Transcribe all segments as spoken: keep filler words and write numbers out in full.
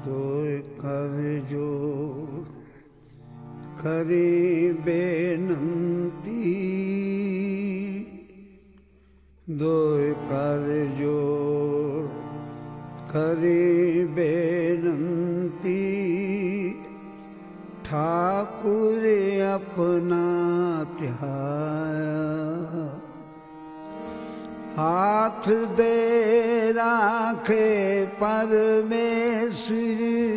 ਦੋਇ ਕਰ ਜੋੜ ਕਰੀ ਬੇਨੰਤੀ, ਦੋਇ ਕਰ ਜੋੜ ਕਰੀ ਬੇਨੰਤੀ, ਠਾਕੁਰ ਆਪਣਾ ਧਿਆਇਆ, ਹਾਥ ਦੇ ਰਾਖੇ ਪਰਮੇਸ਼ਰ,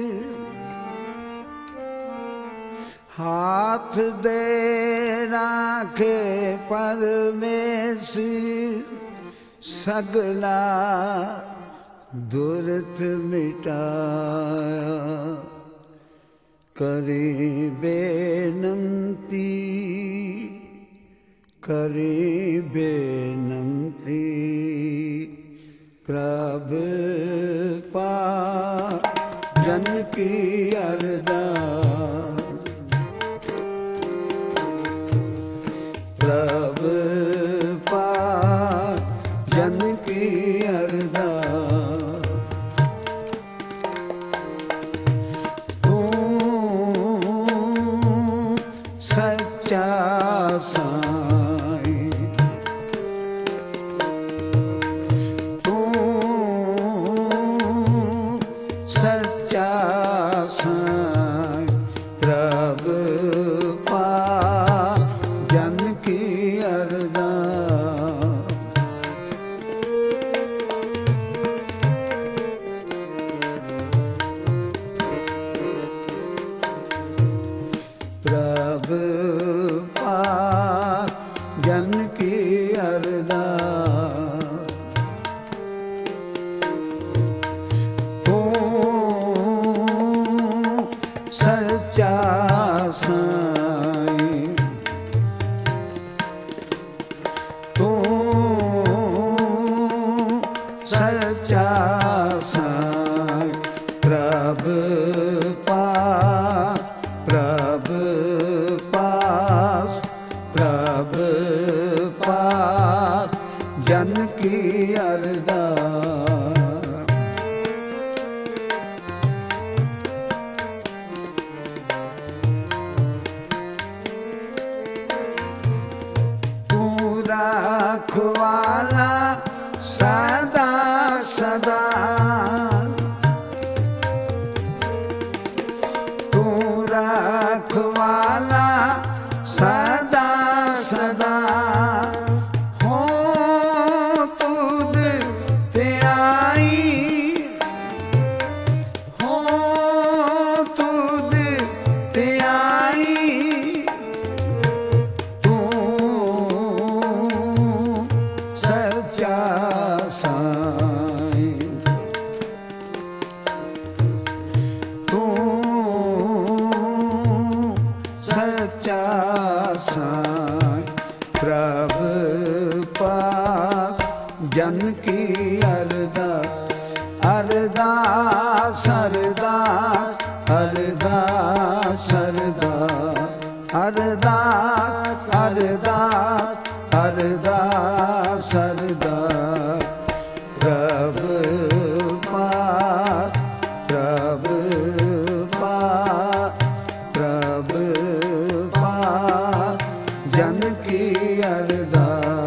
ਹਾਥ ਦੇ ਰਾਖੇ ਪਰਮੇਸ਼ਰ, ਸਗਲਾ ਦੁਰਤ ਮਿਟਾਇਆ, ਕਰੀ ਬੇਨੰਤੀ, ਕਰੀ ਬੇਨੰਤੀ, ਪ੍ਰਭ ਪਾਸ ਜਨ ਕੀ ਅਰਦਾਸ, ਪ੍ਰਭ ਪਾਸ ਜਨ ਕੀ ਅਰਦਾਸ, ਤੂੰ ਸੱਚਾ ਸਾਈਂ, ਸੱਚਾ ਸਾਈਂ, ਪ੍ਰਭ ਪਾਸ ਜਨ ਕੀ ਅਰਦਾਸ, ਪ੍ਰਭ ਪਾਸ ਜਨ ਕੀ ਅਰਦਾਸ, ਸੱਚਾ ਸਾਈਂ, ਤੂੰ ਸੱਚਾ ਸਾਈਂ, ਪ੍ਰਭ ਪਾਸ, ਪ੍ਰਭ ਪਾਸ, ਪ੍ਰਭ ਪਾਸ ਜਨ ਕੀ ਅਰਦਾਸ, ਰਖਵਾਲਾ ਸਦਾ ਸਦਾ, ਤੂੰ ਰਖਵਾਲਾ ਸਦਾ ਸਦਾ, ਹੋ ਤੁਧ ਧਿਆਈ, ਹੋ ਤੁਧ ਧਿਆਈ, ਸੱਚਾ ਸਾਈਂ, ਤੂੰ ਸੱਚਾ ਸਾਈਂ, ਪ੍ਰਭ ਪਾਸ ਜਨ ਕੀ ਅਰਦਾਸ, ਅਰਦਾਸ ਅਰਦਾਸ ਅਰਦਾਸ ਅਰਦਾਸ ਅਰਦਾਸ ਅਰਦਾਸ ਅਰਦਾਸ ਅਰਦਾਸ, ਪ੍ਰਭ ਪਾਸ, ਪ੍ਰਭ ਪਾਸ, ਪ੍ਰਭ ਪਾਸ ਜਨ ਕੀ ਅਰਦਾਸ,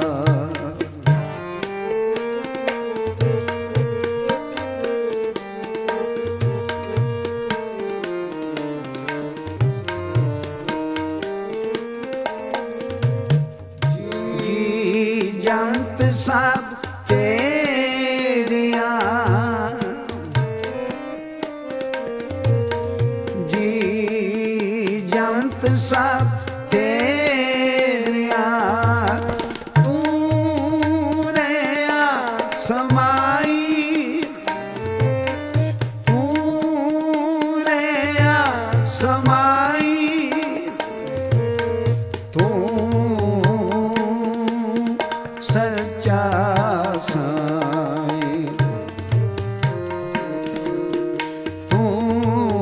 ਜੰਤ ਸਭ ਤੇਰੀਆਂ, ਜੀ ਜੰਤ ਸਭ ਤੇਰੀਆਂ, ਤੂੰ ਰਹਿਆ ਸਮਾਈ, ਤੂੰ ਰਹਿਆ ਸਮਾਈ, ਤੂੰ ਸੱਚਾ ਸਾਈਂ, ਤੂੰ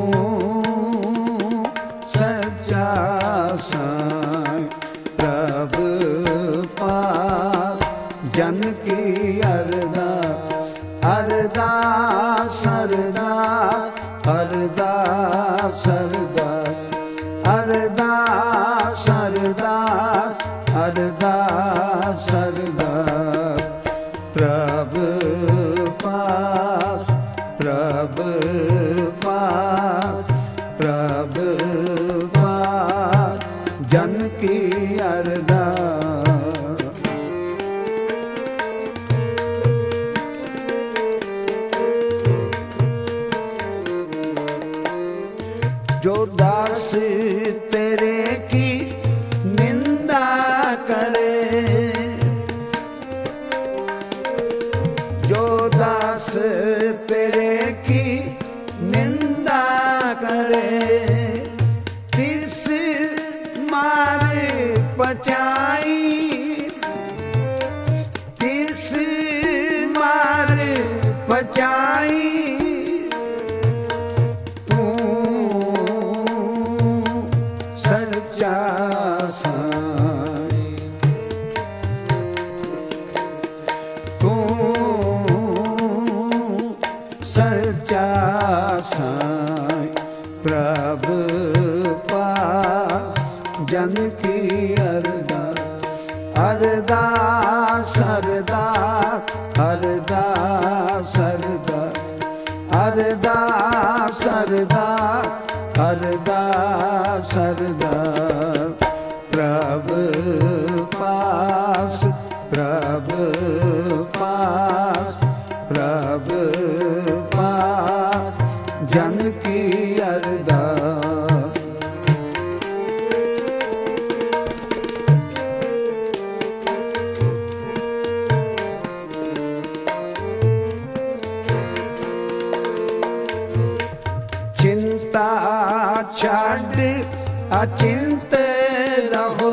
ਸੱਚਾ ਸਾਈਂ, ਪ੍ਰਭ ਪਾਸ ਜਨ ਕੀ ਅਰਦਾਸ, ਅਰਦਾਸ ਅਰਦਾਸ ਪ੍ਰਭ ਪਾਸ ਪ੍ਰਭ ਪਾਸ ਜਨ ਕੀ ਅਰਦਾਸ। ਜੋ ਦਾਸ ਤੇਰੇ ਕੀ ਨਿੰਦਾ ਕਰੇ, ਜੋ ਦਾਸ ਤੇਰੇ ਕੀ ਨਿੰਦਾ ਕਰੇ, ਤਿਸ ਮਾਰ ਪਚਾਈ, ਤਿਸ ਮਾਰ ਪਚਾਈ। ਸੱਚਾ ਸਾਈਂ ਪ੍ਰਭ ਪਾਸ ਜਨ ਕੀ ਅਰਦਾਸ। ਅਰਦਾਸ ਅਰਦਾਸ ਅਰਦਾਸ ਅਰਦਾਸ ਅਰਦਾਸ ਅਰਦਾਸ ਅਰਦਾਸ ਪ੍ਰਭ ਪਾਸ ਪ੍ਰਭ ਪਾਸ ਪ੍ਰਭ ਪਾਸ ਜਨ ਕੀ ਅਰਦਾਸ। ਚਿੰਤਾ ਛੱਡ ਅਚਿੰਤ ਰਹੋ,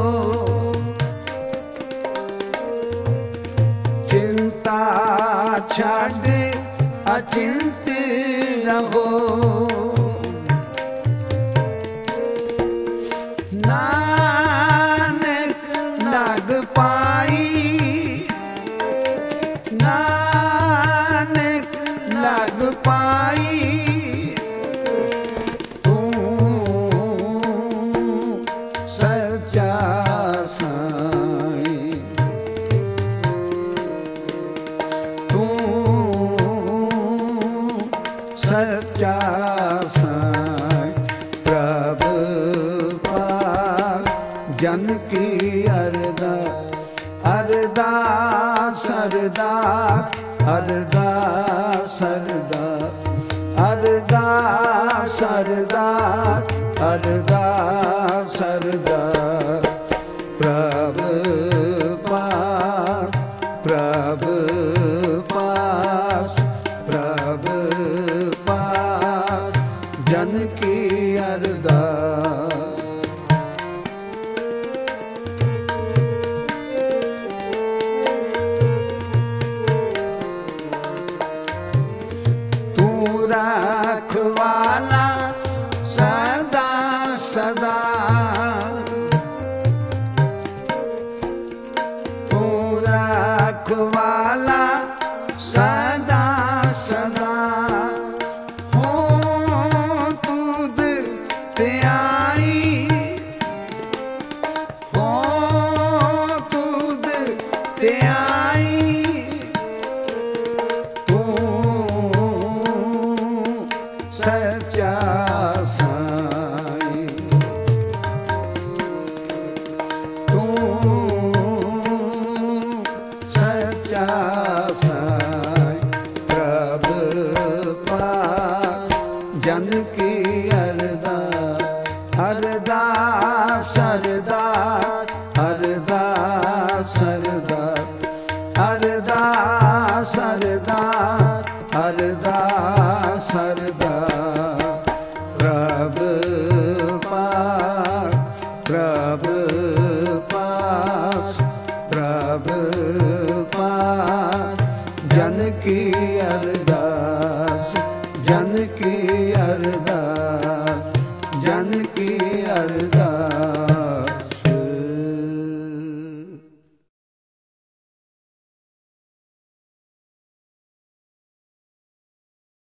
ਚਿੰਤਾ ਛੱਡ ਅਚਿੰਤ ਰਹੋ। ਨਾਨਕ ਲਗ ਪਾਈ, ਨਾਨਕ ਲਗ ਪਾਈ। ਸੱਚਾ ਸਾਈਂ ਸੱਚਾ ਸਾਈਂ ਪ੍ਰਭ ਪਾਸ ਜਨ ਕੀ ਅਰਦਾਸ। ਅਰਦਾਸ ਅਰਦਾਸ ਅਰਦਾਸ ਅਰਦਾਸ ਅਰਦਾਸ ਅਰਦਾਸ ਅਰਦਾਸ ਪ੍ਰਭ ਪਾਸ ਪ੍ਰਭ ਪਾਸ ਪ੍ਰਭ ਪਾਸ ਜਨ ਕੀ ਅਰਦਾਸ। ਤੂੰ ਰਖਵਾਲਾ ਸਦਾ ਸਦਾ, ਤੂੰ ਰਖਵਾਲਾ ਸਦਾ ਸਦਾ। ਹੋ ਤੁਧ ਤੇ ਆਈ, ਹੋ ਤੁਧ ਤੇ ਆਈ। ਤੂੰ ਸੱਚਾ ਸਾਈਂ ਤੂੰ ਸੱਚਾ ਸਾਈਂ ਪ੍ਰਭ ਪਾਸ ਜਨ ਕੀ ਅਰਦਾਸ। ਅਰਦਾਸ ਅਰਦਾਸ ਅਰਦਾਸ ਅਰਦਾਸ ਅਰਦਾਸ ਅਰਦਾਸ ਅਰਦਾਸ ਪ੍ਰਭ ਪਾਸ ਪ੍ਰਭ ਪਾਸ ਪ੍ਰਭ ਪਾਸ ਜਨ ਕੀ ਅਰਦਾਸ ਜਨ ਕੀ ਅਰਦਾਸ।